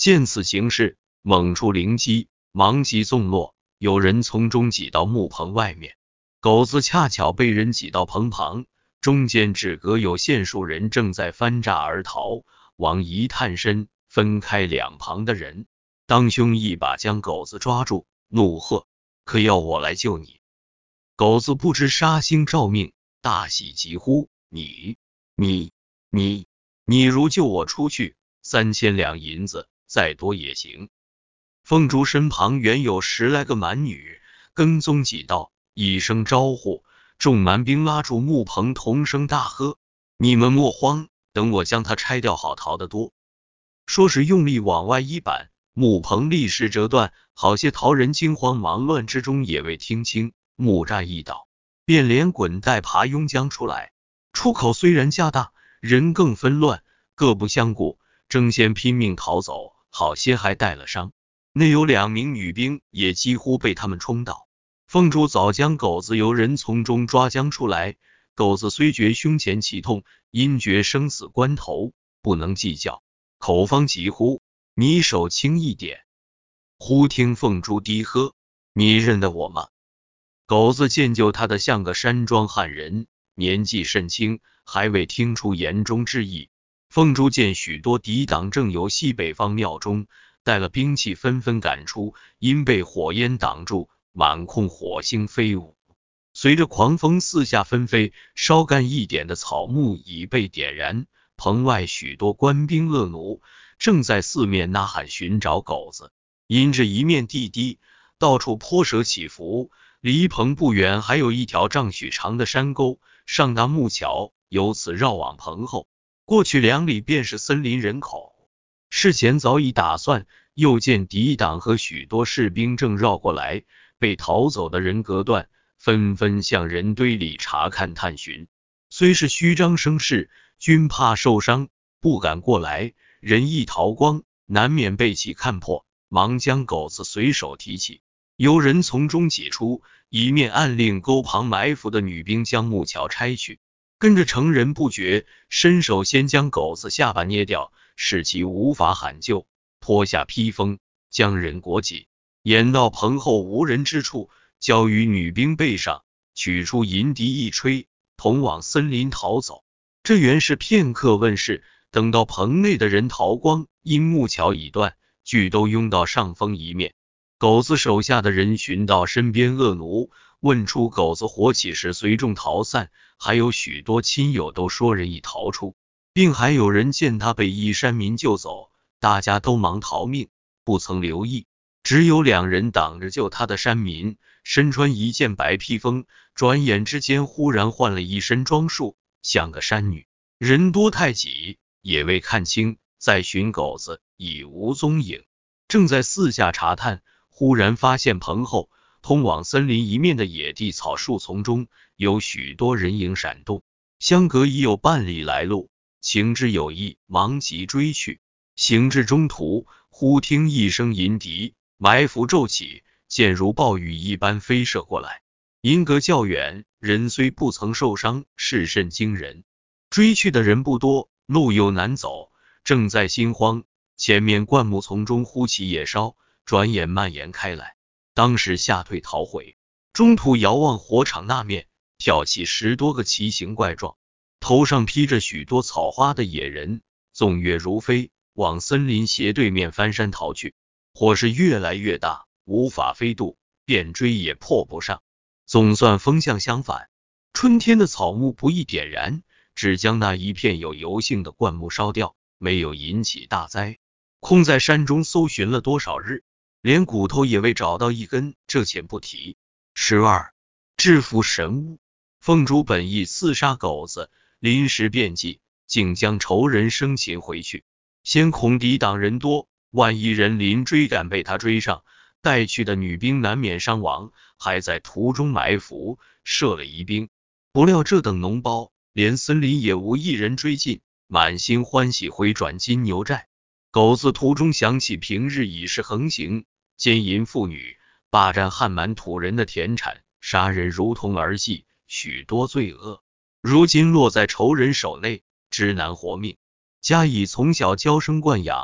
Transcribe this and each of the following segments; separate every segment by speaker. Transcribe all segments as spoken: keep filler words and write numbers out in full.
Speaker 1: 见此形势，猛出灵机，忙急纵落，有人从中挤到木棚外面。狗子恰巧被人挤到棚旁，中间只隔有限数人正在翻栅而逃。王一探身，分开两旁的人，当胸一把将狗子抓住，怒喝：可要我来救你！狗子不知杀星照命，大喜急呼：你你你你如救我出去，三千两银子，再多也行。凤珠身旁原有十来个蛮女，跟踪几道，一声招呼，众蛮兵拉住木棚，同声大喝：你们莫慌，等我将他拆掉，好逃得多。说是用力往外一扳，木棚立时折断，好些逃人惊慌忙乱之中也未听清，木栅一倒，便连滚带爬拥将出来。出口虽然加大，人更纷乱，各不相顾，争先拼命逃走，好些还带了伤。内有两名女兵也几乎被他们冲倒。凤珠早将狗子由人从中抓将出来，狗子虽觉胸前气痛，因觉生死关头，不能计较，口方急呼：你手轻一点。忽听凤珠低喝：你认得我吗？狗子见就他的像个山庄汉人，年纪甚轻，还未听出言中之意。凤珠见许多敌党正由西北方庙中带了兵器纷纷赶出，因被火焰挡住，满空火星飞舞，随着狂风四下纷飞，稍干一点的草木已被点燃。棚外许多官兵恶奴正在四面呐喊寻找狗子，因着一面地低，到处坡折起伏，离棚不远还有一条丈许长的山沟，上搭木桥，由此绕往棚后，过去两里便是森林人口。事前早已打算，又见敌党和许多士兵正绕过来，被逃走的人隔断，纷纷向人堆里查看探寻。虽是虚张声势，均怕受伤，不敢过来。人一逃光，难免被其看破，忙将狗子随手提起，有人从中挤出，一面暗令沟旁埋伏的女兵将木桥拆去，跟着乘人不觉，伸手先将狗子下巴捏掉，使其无法喊救，脱下披风，将人裹紧，掩到棚后无人之处，交于女兵背上，取出银笛一吹，同往森林逃走。这原是片刻问世，等到棚内的人逃光，因木桥已断，俱都拥到上风一面。狗子手下的人寻到身边恶奴，问出狗子火起时随众逃散，还有许多亲友都说人已逃出，并还有人见他被一山民救走，大家都忙逃命，不曾留意。只有两人挡着救他的山民，身穿一件白披风，转眼之间忽然换了一身装束，像个山女。人多太挤，也未看清，再寻狗子已无踪影。正在四下查探，忽然发现棚后通往森林一面的野地草树丛中有许多人影闪动，相隔已有半里来路，情之有意，忙急追去。行至中途，忽听一声银笛，埋伏骤起，箭如暴雨一般飞射过来，因隔较远，人虽不曾受伤，是甚惊人。追去的人不多，路又难走，正在心慌，前面灌木丛中忽起野烧，转眼蔓延开来，当时吓退逃回。中途遥望火场那面，跳起十多个奇形怪状，头上披着许多草花的野人，纵跃如飞，往森林斜对面翻山逃去。火势越来越大，无法飞渡，便追也破不上。总算风向相反，春天的草木不易点燃，只将那一片有油性的灌木烧掉，没有引起大灾。空在山中搜寻了多少日，连骨头也未找到一根，这且不提。十二，制服神物。凤珠本意刺杀狗子，临时变计，竟将仇人生擒回去。先恐敌党人多，万一人临追赶被他追上，带去的女兵难免伤亡，还在途中埋伏，设了疑兵。不料这等脓包，连森林也无一人追进，满心欢喜回转金牛寨。狗子途中想起平日已是横行，奸淫妇女，霸占汉蛮土人的田产，杀人如同儿戏，许多罪恶，如今落在仇人手内，知难活命。加以从小娇生惯养，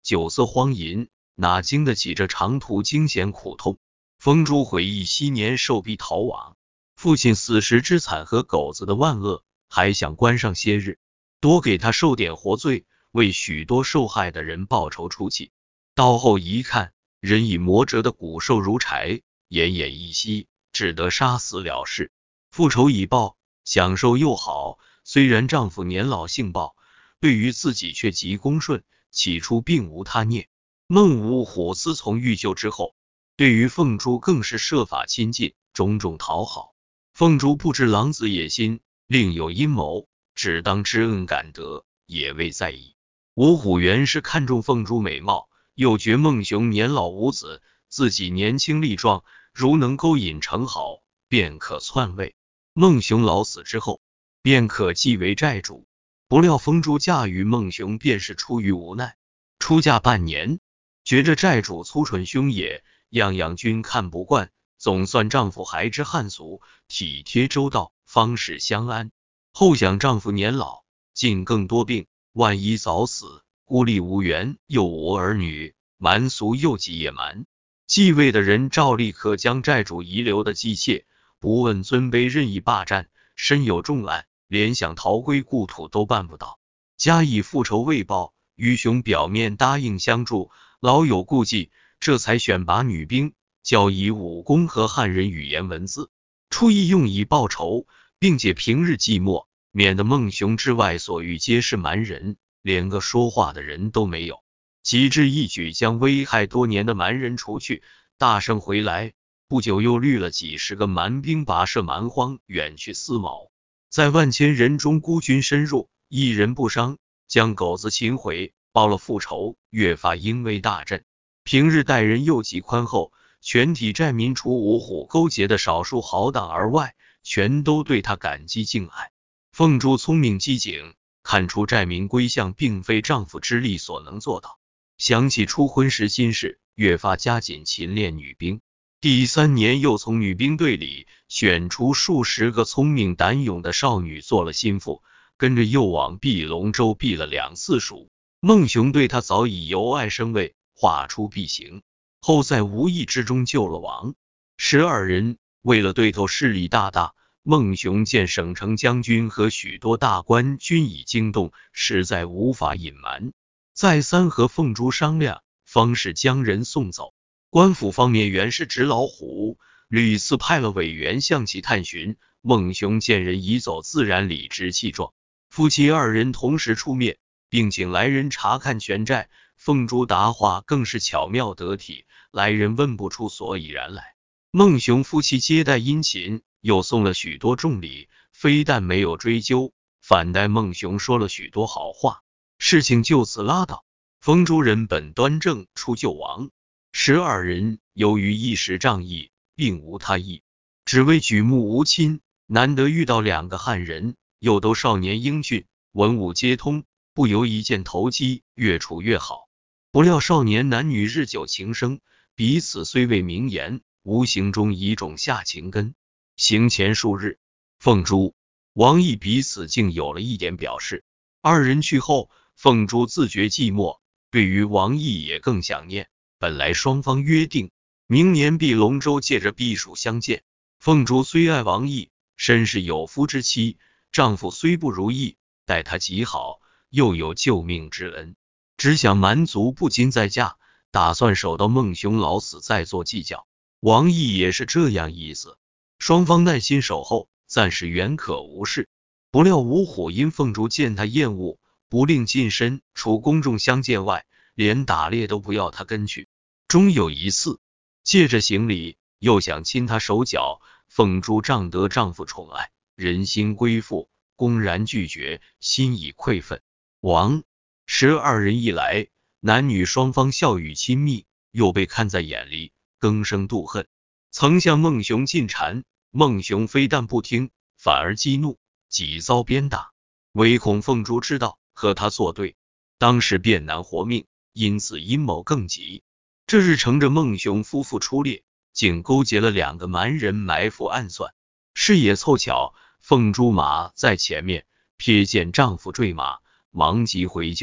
Speaker 1: 酒色荒淫，哪经得起这长途惊险苦痛。凤珠回忆昔年受逼逃亡，父亲死时之惨和狗子的万恶，还想关上些日，多给他受点活罪，为许多受害的人报仇出气。到后一看，人已磨折的骨瘦如柴，奄奄一息，只得杀死了事。复仇已报，享受又好，虽然丈夫年老性暴，对于自己却极恭顺，起初并无他念。孟武虎自从遇救之后，对于凤珠更是设法亲近，种种讨好。凤珠不知狼子野心，另有阴谋，只当知恩感德，也未在意。武虎原是看中凤珠美貌，又觉孟雄年老无子，自己年轻力壮，如能勾引成好，便可篡位。孟雄老死之后，便可继为寨主。不料凤珠嫁与孟雄便是出于无奈。出嫁半年，觉着寨主粗蠢凶野，样样均看不惯，总算丈夫还知汉俗，体贴周到，方始相安。后想丈夫年老，竟更多病，万一早死，孤立无援，又无儿女，蛮俗又极野蛮。继位的人照例可将寨主遗留的姬妾，不问尊卑任意霸占，身有重案，连想逃归故土都办不到。加以复仇未报，于雄表面答应相助，老有顾忌，这才选拔女兵，教以武功和汉人语言文字，出意用以报仇，并且平日寂寞，免得孟雄之外所遇皆是蛮人，连个说话的人都没有。极致一举将危害多年的蛮人除去，大胜回来，不久又率了几十个蛮兵跋涉蛮荒，远去思谋。在万千人中孤军深入，一人不伤，将狗子擒回，报了复仇，越发英威大振。平日待人又极宽厚，全体寨民除五虎勾结的少数豪党而外，全都对他感激敬爱。凤珠聪明机警，看出寨民归向并非丈夫之力所能做到，想起初婚时心事，越发加紧勤练女兵。第三年又从女兵队里选出数十个聪明胆勇的少女做了心腹，跟着又往碧龙州避了两次蜀。孟雄对他早已由爱生畏，画出必行，后在无意之中救了王。十二人为了对头势力大大，孟雄见省城将军和许多大官均已惊动，实在无法隐瞒，再三和凤珠商量，方是将人送走。官府方面原是纸老虎，屡次派了委员向其探寻，孟雄见人已走，自然理直气壮。夫妻二人同时出面，并请来人查看全寨。凤珠答话更是巧妙得体，来人问不出所以然来。孟雄夫妻接待殷勤，又送了许多重礼，非但没有追究，反待孟雄说了许多好话，事情就此拉倒。凤珠人本端正，出救亡。十二人由于一时仗义，并无他意，只为举目无亲，难得遇到两个汉人，又都少年英俊，文武皆通，不由一见投机，越处越好。不料少年男女日久情生，彼此虽未明言，无形中已种下情根。行前数日，凤珠、王毅彼此竟有了一点表示。二人去后，凤珠自觉寂寞，对于王毅也更想念。本来双方约定明年碧龙州借着避暑相见。凤珠虽爱王毅，身是有夫之妻，丈夫虽不如意，待她极好，又有救命之恩，只想蛮族不禁再嫁，打算守到孟雄老死再做计较。王毅也是这样意思，双方耐心守候，暂时原可无事。不料五虎因凤珠见他厌恶，不令近身，除公众相见外，连打猎都不要他跟去。终有一次借着行礼，又想亲他手脚，凤珠仗得丈夫宠爱，人心归附，公然拒绝，心已愧愤。王、十二人一来，男女双方笑语亲密，又被看在眼里，更生妒恨。曾向孟雄进谗，孟雄非但不听，反而激怒，几遭鞭打。唯恐凤珠知道和他作对，当时便难活命，因此阴谋更急。这日乘着孟雄夫妇出猎，竟勾结了两个蛮人埋伏暗算。事也凑巧，凤珠马在前面，瞥见丈夫坠马，忙急回救，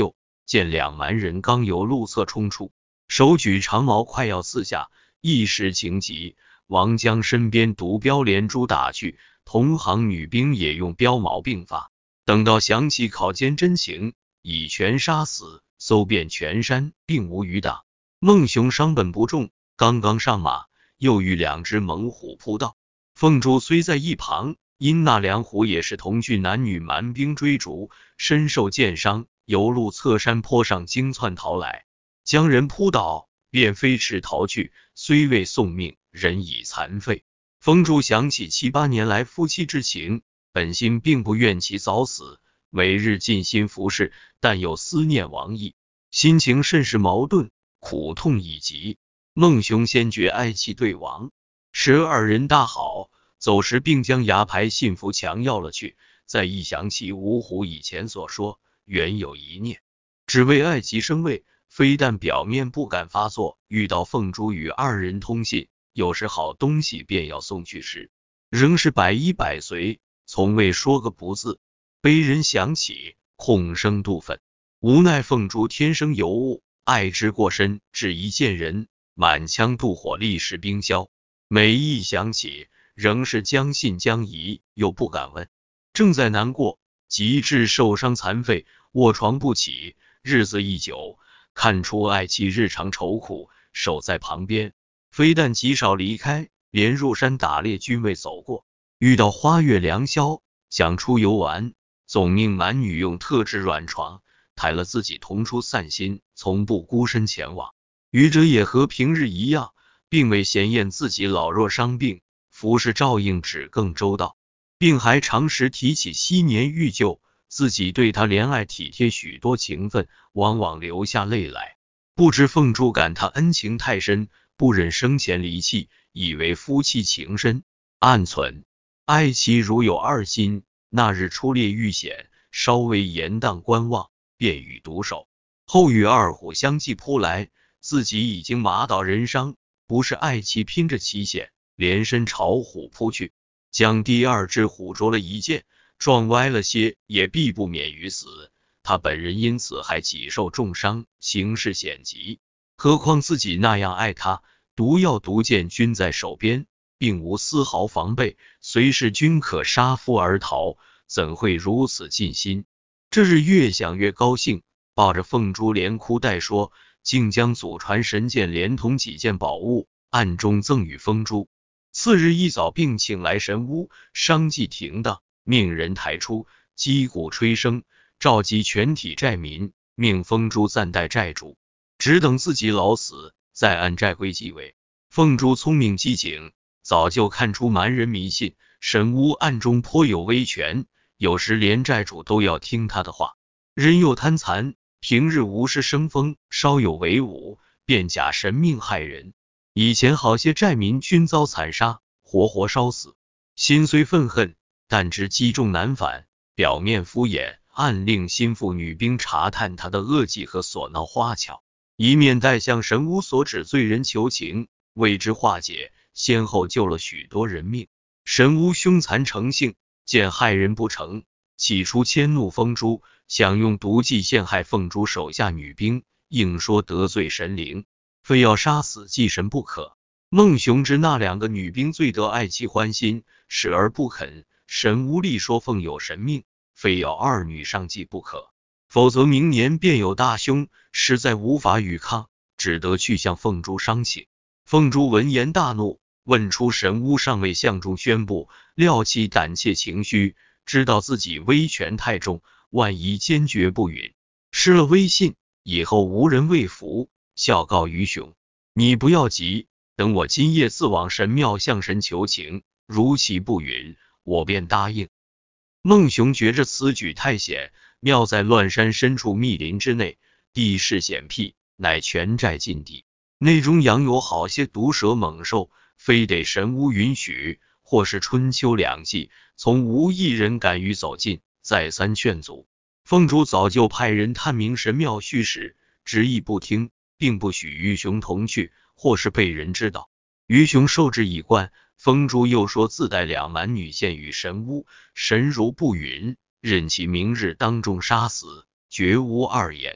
Speaker 1: 见两蛮人刚由路侧冲出，手举长矛快要刺下，一时情急，王将身边毒镖连珠打去，同行女兵也用镖矛并发。等到详细考监真情，以拳杀死，搜遍全山，并无余大。孟雄伤本不重，刚刚上马，又遇两只猛虎扑到。凤珠虽在一旁，因那两虎也是同去男女蛮兵追逐，身受箭伤，由路侧山坡上惊窜逃来，将人扑倒，便飞驰逃去，虽未送命，人已残废。凤珠想起七八年来夫妻之情，本心并不愿其早死，每日尽心服侍，但又思念王毅，心情甚是矛盾，苦痛已极。孟雄先觉爱妻对王，时二人大好，走时并将牙牌信符强要了去。再一想起五虎以前所说，原有一念，只为爱其生畏，非但表面不敢发作，遇到凤珠与二人通信，有时好东西便要送去时，仍是百依百随，从未说个不字。悲人想起，痛生妒愤。无奈凤珠天生尤物，爱之过深，至一见人，满腔妒火立时冰消。每一想起，仍是将信将疑，又不敢问。正在难过，极致受伤残废，卧床不起，日子一久，看出爱妻日常愁苦，守在旁边，非但极少离开，连入山打猎均未走过。遇到花月良宵，想出游玩，总命蛮女用特制软床抬了自己同出散心，从不孤身前往。愚者也和平日一样，并未嫌厌自己老弱伤病，服侍照应只更周到，并还常时提起昔年遇救，自己对他怜爱体贴许多情分，往往流下泪来。不知凤珠感他恩情太深，不忍生前离弃，以为夫妻情深，暗存爱妻如有二心。那日出猎遇险，稍微延宕观望，便欲独守，后与二虎相继扑来，自己已经麻倒人伤，不是爱妻拼着奇险，连身朝虎扑去，将第二只虎啄了一剑，撞歪了些，也必不免于死。他本人因此还几受重伤，形势险急，何况自己那样爱他，毒药毒箭均在手边，并无丝毫防备，随时均可杀夫而逃，怎会如此尽心？这日越想越高兴，抱着凤珠连哭带说，竟将祖传神剑连同几件宝物暗中赠与凤珠。次日一早并请来神巫，商计停当，命人抬出，击鼓吹声，召集全体寨民，命凤珠暂代寨主，只等自己老死，再按寨规继位。凤珠聪明机警，早就看出蛮人迷信，神巫暗中颇有威权，有时连寨主都要听他的话。人又贪残，平日无事生风，稍有为武，便假神命害人。以前好些寨民均遭惨杀，活活烧死。心虽愤恨，但知击中难返，表面敷衍，暗令心腹女兵查探他的恶计和所闹花巧，以免待向神巫所指罪人求情，为之化解，先后救了许多人命。神巫凶残成性，见害人不成，起初迁怒凤珠，想用毒计陷害凤珠手下女兵，硬说得罪神灵，非要杀死祭神不可。孟雄知那两个女兵最得爱妻欢心，视而不肯。神巫力说凤有神命，非要二女上祭不可，否则明年便有大凶，实在无法与抗，只得去向凤珠商请。凤珠闻言大怒，问出神巫尚未向众宣布，料其胆怯情虚，知道自己威权太重，万一坚决不允，失了威信，以后无人畏服，笑告于雄，你不要急，等我今夜自往神庙向神求情，如其不允，我便答应。孟雄觉着此举太险，庙在乱山深处密林之内，地势险僻，乃全寨禁地，内中养有好些毒蛇猛兽，非得神巫允许，或是春秋两季，从无一人敢于走近。再三劝阻，凤珠早就派人探明神庙虚实，执意不听，并不许于雄同去，或是被人知道。于雄受之以贯，凤珠又说自带两蛮女献与神巫，神如不允，任其明日当众杀死，绝无二言。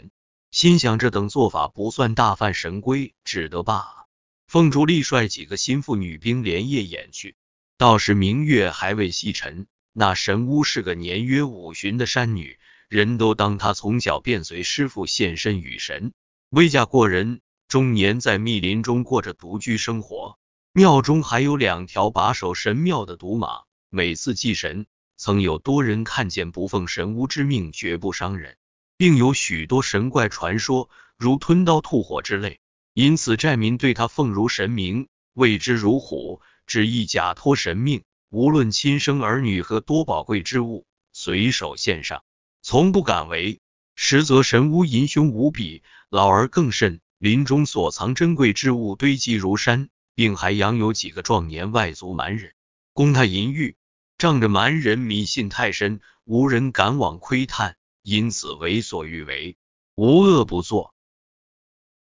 Speaker 1: 心想这等做法不算大犯神规，只得罢了。凤竹力率几个心腹女兵连夜掩去，到时明月还未西沉，那神巫是个年约五旬的山女，人都当她从小便随师父现身与神，未嫁过人，终年在密林中过着独居生活。庙中还有两条把守神庙的毒马，每次祭神，曾有多人看见不奉神巫之命绝不伤人，并有许多神怪传说，如吞刀吐火之类。因此寨民对他奉如神明，畏之如虎，只意假托神命，无论亲生儿女和多宝贵之物，随手献上，从不敢违。实则神巫淫凶无比，老而更甚，林中所藏珍贵之物堆积如山，并还养有几个壮年外族蛮人，供他淫欲。仗着蛮人迷信太深，无人敢往窥探，因此为所欲为，无恶不作。